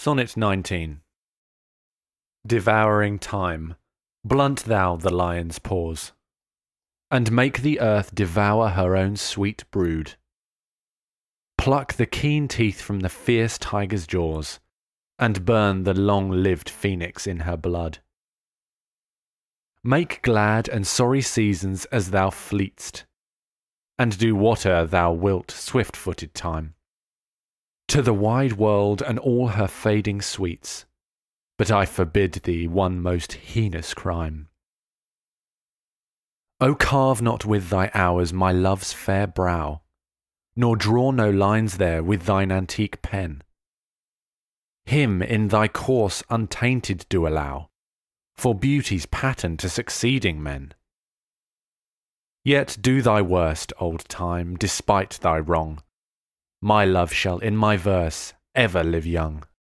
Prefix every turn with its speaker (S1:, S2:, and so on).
S1: Sonnet 19. Devouring time, blunt thou the lion's paws, and make the earth devour her own sweet brood. Pluck the keen teeth from the fierce tiger's jaws, and burn the long-lived phoenix in her blood. Make glad and sorry seasons as thou fleet'st, and do whate'er thou wilt, swift-footed time, to the wide world and all her fading sweets, but I forbid thee one most heinous crime. O carve not with thy hours my love's fair brow, nor draw no lines there with thine antique pen. Him in thy course untainted do allow, for beauty's pattern to succeeding men. Yet do thy worst, old time, despite thy wrong. My love shall in my verse ever live young.